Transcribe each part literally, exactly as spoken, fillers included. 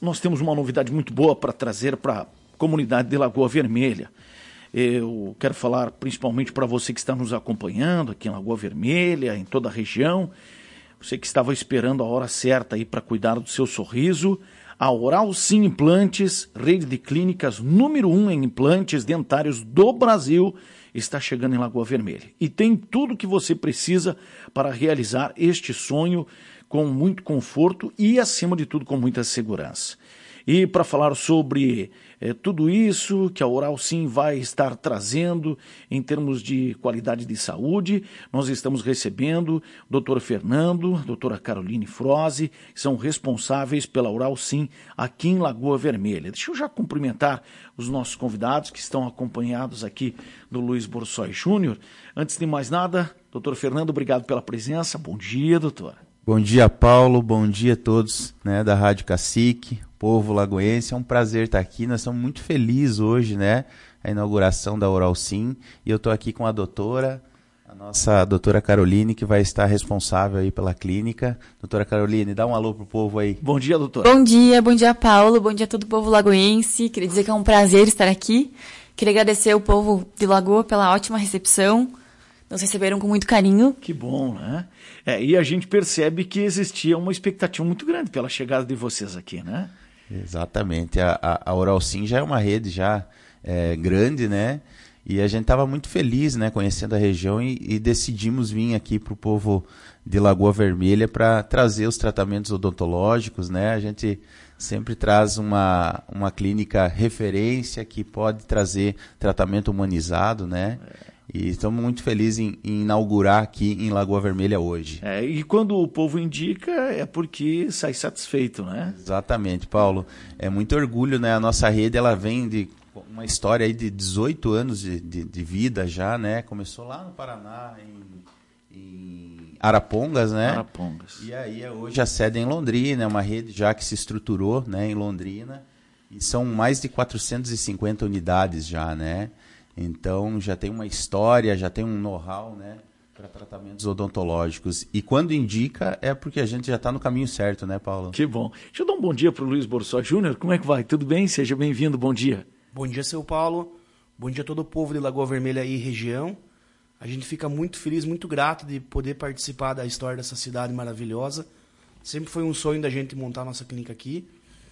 nós temos uma novidade muito boa para trazer para a comunidade de Lagoa Vermelha. Eu quero falar principalmente para você que está nos acompanhando aqui em Lagoa Vermelha, em toda a região. Você que estava esperando a hora certa aí para cuidar do seu sorriso. A Oral Sim Implantes, rede de clínicas número um em implantes dentários do Brasil, está chegando em Lagoa Vermelha. E tem tudo que você precisa para realizar este sonho com muito conforto e, acima de tudo, com muita segurança. E para falar sobre é, tudo isso que a Oral Sim vai estar trazendo em termos de qualidade de saúde, nós estamos recebendo o doutor Fernando, a doutora Caroline Froze, que são responsáveis pela Oral Sim aqui em Lagoa Vermelha. Deixa eu já cumprimentar os nossos convidados que estão acompanhados aqui do Luiz Borsoi Júnior. Antes de mais nada, doutor Fernando, obrigado pela presença. Bom dia, doutora. Bom dia, Paulo. Bom dia a todos, né, da Rádio Cacique, povo lagoense. É um prazer estar aqui. Nós estamos muito felizes hoje, né? A inauguração da Oral Sim. E eu estou aqui com a doutora, a nossa doutora Caroline, que vai estar responsável aí pela clínica. Doutora Caroline, dá um alô pro povo aí. Bom dia, doutora. Bom dia, bom dia, Paulo. Bom dia a todo o povo lagoense. Queria dizer que é um prazer estar aqui. Queria agradecer ao povo de Lagoa pela ótima recepção. Nos receberam com muito carinho. Que bom, né? É, e a gente percebe que existia uma expectativa muito grande pela chegada de vocês aqui, né? Exatamente. A, a, a Oral Sim já é uma rede já é, grande, né? E a gente estava muito feliz, né, conhecendo a região e, e decidimos vir aqui para o povo de Lagoa Vermelha para trazer os tratamentos odontológicos, né? A gente sempre traz uma, uma clínica referência que pode trazer tratamento humanizado, né? É. E estamos muito felizes em, em inaugurar aqui em Lagoa Vermelha hoje. É, e quando o povo indica é porque sai satisfeito, né? Exatamente, Paulo. É muito orgulho, né? A nossa rede ela vem de uma história aí de dezoito anos de, de, de vida já, né? Começou lá no Paraná, em, em Arapongas, né? Arapongas. E aí hoje a sede é em Londrina, é uma rede já que se estruturou, né, em Londrina. E são mais de quatrocentas e cinquenta unidades já, né? Então, já tem uma história, já tem um know-how, né, para tratamentos odontológicos. E quando indica, é porque a gente já está no caminho certo, né, Paulo? Que bom. Deixa eu dar um bom dia para o Luiz Borsoi Júnior. Como é que vai? Tudo bem? Seja bem-vindo. Bom dia. Bom dia, seu Paulo. Bom dia a todo o povo de Lagoa Vermelha e região. A gente fica muito feliz, muito grato de poder participar da história dessa cidade maravilhosa. Sempre foi um sonho da gente montar nossa clínica aqui.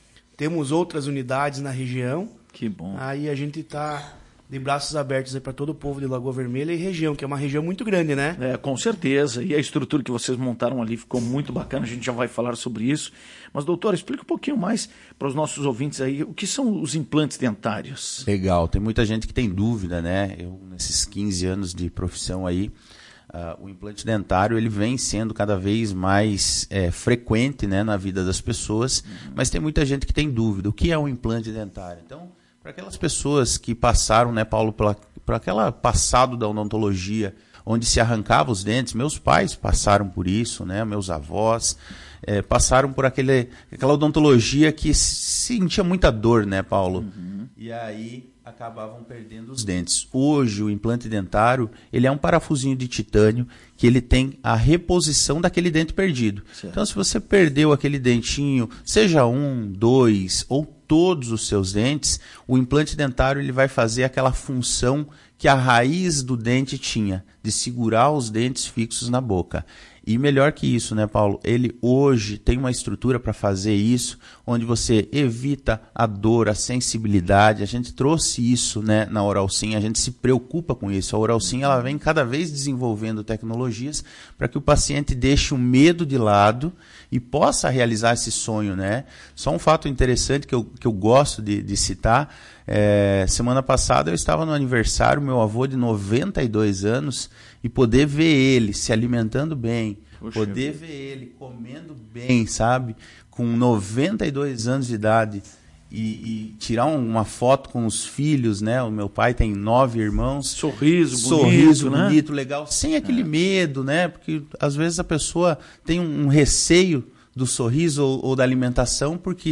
Temos outras unidades na região. Que bom. Aí a gente está de braços abertos para todo o povo de Lagoa Vermelha e região, que é uma região muito grande, né? É, com certeza. E a estrutura que vocês montaram ali ficou muito bacana, a gente já vai falar sobre isso. Mas, doutora, explica um pouquinho mais para os nossos ouvintes aí, o que são os implantes dentários? Legal, tem muita gente que tem dúvida, né? Eu, nesses quinze anos de profissão aí, uh, o implante dentário ele vem sendo cada vez mais é, frequente, né, na vida das pessoas, uhum. Mas tem muita gente que tem dúvida. O que é um implante dentário? Então, para aquelas pessoas que passaram, né, Paulo, pela, por aquele passado da odontologia, onde se arrancava os dentes, meus pais passaram por isso, né, meus avós, é, passaram por aquele, aquela odontologia que sentia muita dor, né, Paulo? Uhum. E aí acabavam perdendo os dentes. Hoje, o implante dentário, ele é um parafusinho de titânio que ele tem a reposição daquele dente perdido. Certo. Então, se você perdeu aquele dentinho, seja um, dois ou todos os seus dentes, o implante dentário ele vai fazer aquela função que a raiz do dente tinha, de segurar os dentes fixos na boca. E melhor que isso, né, Paulo? Ele hoje tem uma estrutura para fazer isso, onde você evita a dor, a sensibilidade. A gente trouxe isso, né, na Oral Sim, a gente se preocupa com isso. A Oral Sim ela vem cada vez desenvolvendo tecnologias para que o paciente deixe o medo de lado e possa realizar esse sonho, né? Só um fato interessante que eu, que eu gosto de, de citar, é, semana passada eu estava no aniversário, meu avô de noventa e dois anos, e poder ver ele se alimentando bem, Poxa, poder ver ele comendo bem, sabe? Com noventa e dois anos de idade, e, e tirar uma foto com os filhos, né? O meu pai tem nove irmãos. Sorriso, sorriso bonito, bonito, né? Legal, sem aquele é. medo, né? Porque às vezes a pessoa tem um receio do sorriso ou, ou da alimentação, porque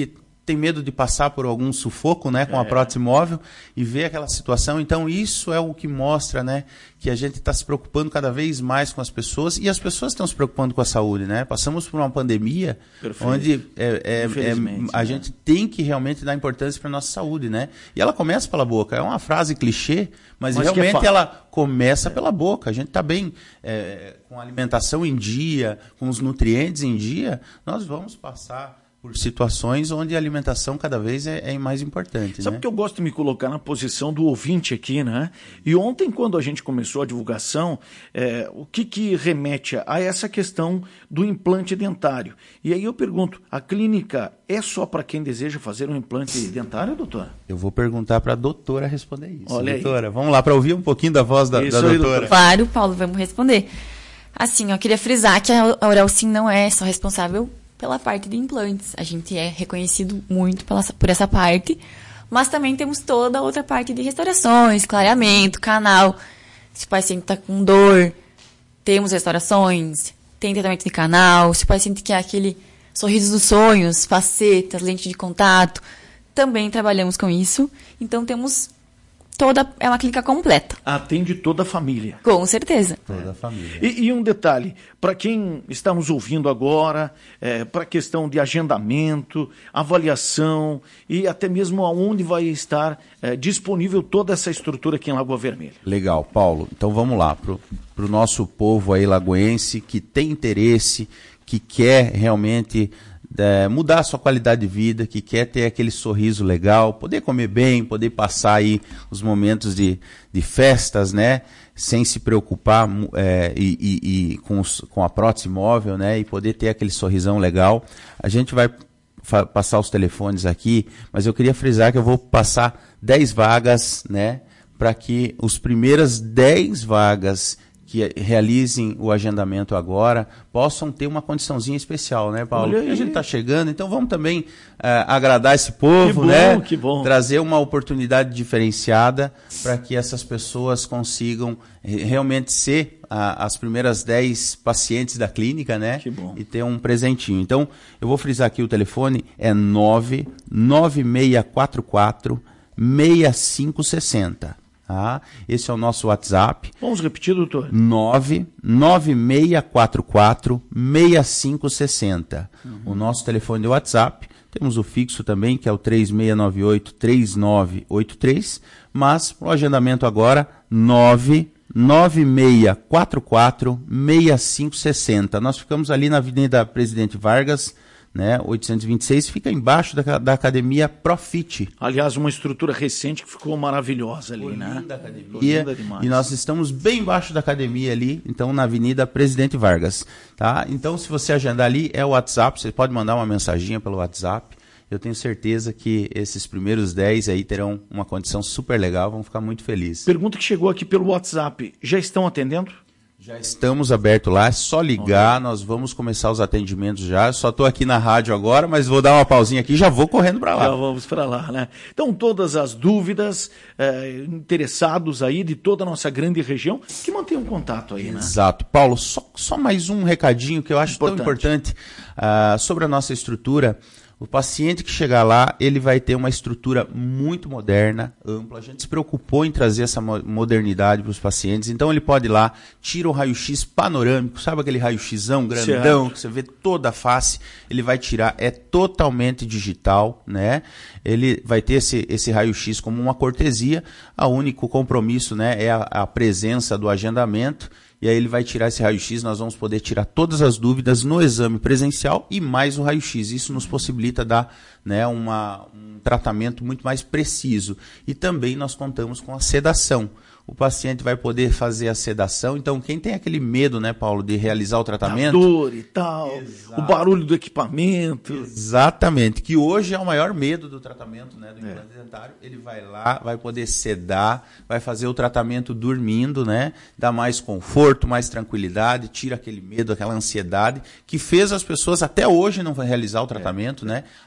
tem medo de passar por algum sufoco, né, com é. a prótese móvel e ver aquela situação. Então, isso é o que mostra, né, que a gente está se preocupando cada vez mais com as pessoas e as pessoas estão se preocupando com a saúde, né? Passamos por uma pandemia Perfeito. onde é, é, é, a né? gente tem que realmente dar importância para a nossa saúde, né? E ela começa pela boca. É uma frase clichê, mas, mas realmente é ela começa é. pela boca. A gente está bem é, com a alimentação em dia, com os nutrientes em dia, nós vamos passar por situações onde a alimentação cada vez é, é mais importante. Sabe né? que eu gosto de me colocar na posição do ouvinte aqui, né? E ontem, quando a gente começou a divulgação, é, o que, que remete a essa questão do implante dentário? E aí eu pergunto, a clínica é só para quem deseja fazer um implante dentário, doutora? Eu vou perguntar para a doutora responder isso. Olha doutora, aí. vamos lá para ouvir um pouquinho da voz da, da doutora. doutora. Claro, Paulo, vamos responder. Assim, eu queria frisar que a Aurelcim não é só responsável pela parte de implantes. A gente é reconhecido muito pela, por essa parte, mas também temos toda a outra parte de restaurações, clareamento, canal. Se o paciente está com dor, temos restaurações, tem tratamento de canal. Se o paciente quer aquele sorriso dos sonhos, facetas, lente de contato, também trabalhamos com isso. Então temos toda, é uma clínica completa. Atende toda a família. Com certeza. Toda a família. E, e um detalhe, para quem está nos ouvindo agora, é, para a questão de agendamento, avaliação e até mesmo aonde vai estar é, disponível toda essa estrutura aqui em Lagoa Vermelha. Legal, Paulo. Então vamos lá, para o nosso povo aí lagoense que tem interesse, que quer realmente É, mudar a sua qualidade de vida, que quer ter aquele sorriso legal, poder comer bem, poder passar aí os momentos de, de festas, né, sem se preocupar é, e, e, e com, os, com a prótese móvel, né, e poder ter aquele sorrisão legal. A gente vai passar os telefones aqui, mas eu queria frisar que eu vou passar dez vagas, né, para que os primeiras dez vagas que realizem o agendamento agora, possam ter uma condiçãozinha especial, né, Paulo? Porque a gente está chegando, então vamos também uh, agradar esse povo, que bom, né? Que bom. Trazer uma oportunidade diferenciada para que essas pessoas consigam realmente ser uh, as primeiras dez pacientes da clínica, né? Que bom. E ter um presentinho. Então, eu vou frisar aqui o telefone, é nove nove seis quatro quatro seis cinco seis zero. Ah, esse é o nosso WhatsApp. Vamos repetir, doutor? nove nove seis quatro quatro seis cinco seis zero. Uhum. O nosso telefone de WhatsApp. Temos o fixo também, que é o três seis nove oito, três nove oito três. Mas o agendamento agora, nove nove seis quatro quatro seis cinco seis zero. Nós ficamos ali na Avenida Presidente Vargas, né, oitocentos e vinte e seis, fica embaixo da, da academia Profit. Aliás, uma estrutura recente que ficou maravilhosa ali, Foi né? Linda a academia. Linda demais. E nós estamos bem embaixo da academia ali, então na Avenida Presidente Vargas, tá? Então, se você agendar ali, é o WhatsApp, você pode mandar uma mensaginha pelo WhatsApp. Eu tenho certeza que esses primeiros dez aí terão uma condição super legal, vão ficar muito felizes. Pergunta que chegou aqui pelo WhatsApp, já estão atendendo? Já estamos abertos lá, é só ligar, nós vamos começar os atendimentos já. Eu só estou aqui na rádio agora, mas vou dar uma pausinha aqui e já vou correndo para lá. Já vamos para lá, né? Então, todas as dúvidas, é, interessados aí de toda a nossa grande região, que mantenham contato aí, né? Exato. Paulo, só, só mais um recadinho que eu acho importante. tão importante uh, sobre a nossa estrutura. O paciente que chegar lá, ele vai ter uma estrutura muito moderna, ampla. A gente se preocupou em trazer essa modernidade para os pacientes. Então ele pode ir lá, tira o raio-x panorâmico, sabe aquele raio-xzão grandão, certo, que você vê toda a face, ele vai tirar, é totalmente digital, né? Ele vai ter esse, esse raio-x como uma cortesia. O único compromisso, né, é a, a presença do agendamento. E aí ele vai tirar esse raio-x, nós vamos poder tirar todas as dúvidas no exame presencial e mais o raio-x. Isso nos possibilita dar, né, uma, um tratamento muito mais preciso. E também nós contamos com a sedação. O paciente vai poder fazer a sedação. Então, quem tem aquele medo, né, Paulo, de realizar o tratamento... A dor e tal, exato, o barulho do equipamento. Exatamente, que hoje é o maior medo do tratamento, né, do implante é. dentário. Ele vai lá, vai poder sedar, vai fazer o tratamento dormindo, né, dá mais conforto, mais tranquilidade, tira aquele medo, aquela ansiedade, que fez as pessoas até hoje não realizar o tratamento, é. né, além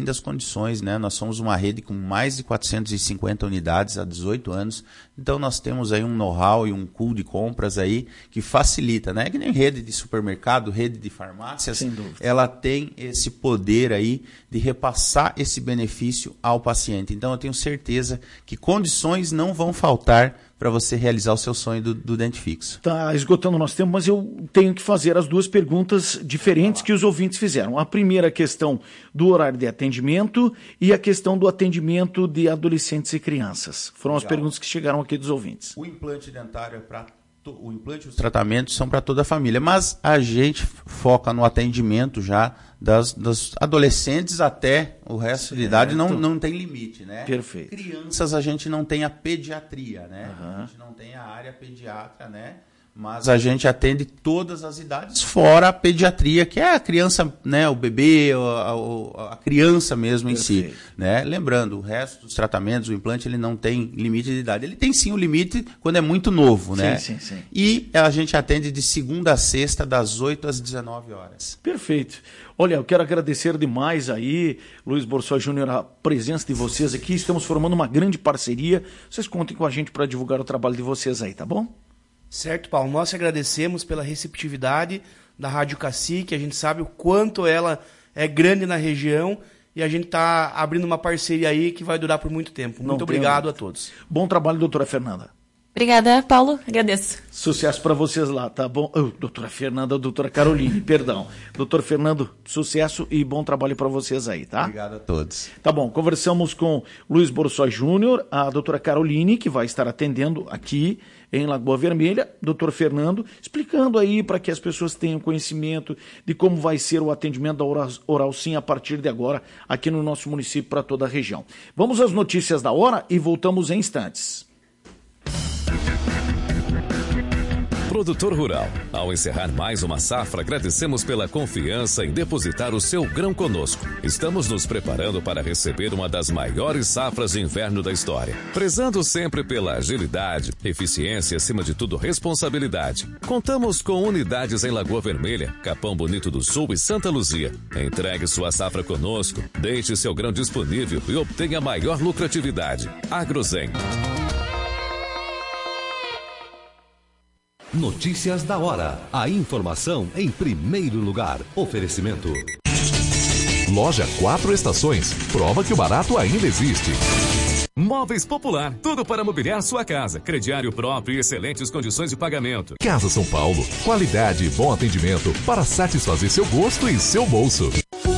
das condições, né? Nós somos uma rede com mais de quatrocentas e cinquenta unidades há dezoito anos, então nós temos aí um know-how e um pool de compras aí que facilita, né? Que nem rede de supermercado, rede de farmácias, ela tem esse poder aí de repassar esse benefício ao paciente. Então eu tenho certeza que condições não vão faltar para você realizar o seu sonho do, do dente fixo. Está esgotando o nosso tempo, mas eu tenho que fazer as duas perguntas diferentes que os ouvintes fizeram. A primeira questão do horário de atendimento e a questão do atendimento de adolescentes e crianças. Foram Legal. As perguntas que chegaram aqui dos ouvintes. O implante dentário é para o implante e os tratamentos são para toda a família, mas a gente foca no atendimento já das, das adolescentes até o resto certo. De idade, não, não tem limite, né? Perfeito. Crianças a gente não tem a pediatria, né? Uhum. A gente não tem a área pediatra, né? Mas a gente atende todas as idades, fora a pediatria, que é a criança, né, o bebê, a, a criança mesmo em Perfeito. Si. Né? Lembrando, o resto dos tratamentos, o implante, ele não tem limite de idade. Ele tem sim o limite quando é muito novo, sim, né? Sim, sim. E a gente atende de segunda a sexta, das oito às dezenove horas. Perfeito. Olha, eu quero agradecer demais aí, Luiz Borsoi Júnior, a presença de vocês aqui. Estamos formando uma grande parceria. Vocês contem com a gente para divulgar o trabalho de vocês aí, tá bom? Certo, Paulo. Nós agradecemos pela receptividade da Rádio Cacique. A gente sabe o quanto ela é grande na região e a gente está abrindo uma parceria aí que vai durar por muito tempo. Muito Não obrigado tem... a todos. Bom trabalho, doutora Fernanda. Obrigada, Paulo. Agradeço. Sucesso para vocês lá, tá bom? Oh, doutora Fernanda, doutora Caroline, perdão. Doutor Fernando, sucesso e bom trabalho para vocês aí, tá? Obrigado a todos. Tá bom, conversamos com Luiz Borsoi Júnior, a doutora Caroline, que vai estar atendendo aqui em Lagoa Vermelha, doutor Fernando, explicando aí para que as pessoas tenham conhecimento de como vai ser o atendimento da Oral, Oral Sim a partir de agora aqui no nosso município para toda a região. Vamos às notícias da hora e voltamos em instantes. Produtor Rural, ao encerrar mais uma safra, agradecemos pela confiança em depositar o seu grão conosco. Estamos nos preparando para receber uma das maiores safras de inverno da história. Prezando sempre pela agilidade, eficiência e, acima de tudo, responsabilidade. Contamos com unidades em Lagoa Vermelha, Capão Bonito do Sul e Santa Luzia. Entregue sua safra conosco, deixe seu grão disponível e obtenha maior lucratividade. Agrozen. Notícias da hora. A informação em primeiro lugar. Oferecimento. Loja Quatro Estações. Prova que o barato ainda existe. Móveis Popular. Tudo para mobiliar sua casa. Crediário próprio e excelentes condições de pagamento. Casa São Paulo. Qualidade e bom atendimento para satisfazer seu gosto e seu bolso.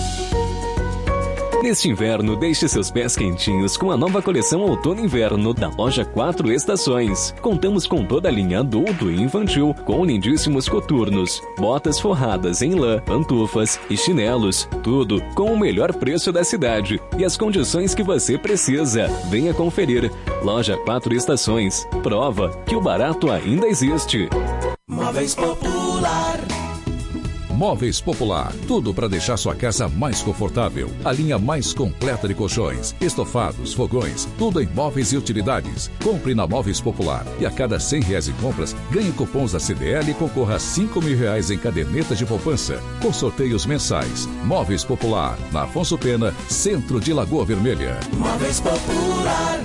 Neste inverno, deixe seus pés quentinhos com a nova coleção Outono e Inverno da Loja Quatro Estações. Contamos com toda a linha adulto e infantil, com lindíssimos coturnos, botas forradas em lã, pantufas e chinelos. Tudo com o melhor preço da cidade e as condições que você precisa. Venha conferir. Loja Quatro Estações. Prova que o barato ainda existe. Móveis Popular. Móveis Popular, tudo para deixar sua casa mais confortável. A linha mais completa de colchões, estofados, fogões, tudo em móveis e utilidades. Compre na Móveis Popular e a cada cem reais em compras, ganhe cupons da C D L e concorra a cinco mil reais em cadernetas de poupança, com sorteios mensais. Móveis Popular, na Afonso Pena, centro de Lagoa Vermelha. Móveis Popular.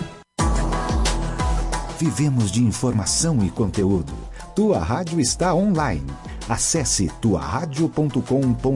Vivemos de informação e conteúdo. Tua rádio está online. Acesse tua rádio ponto com ponto br.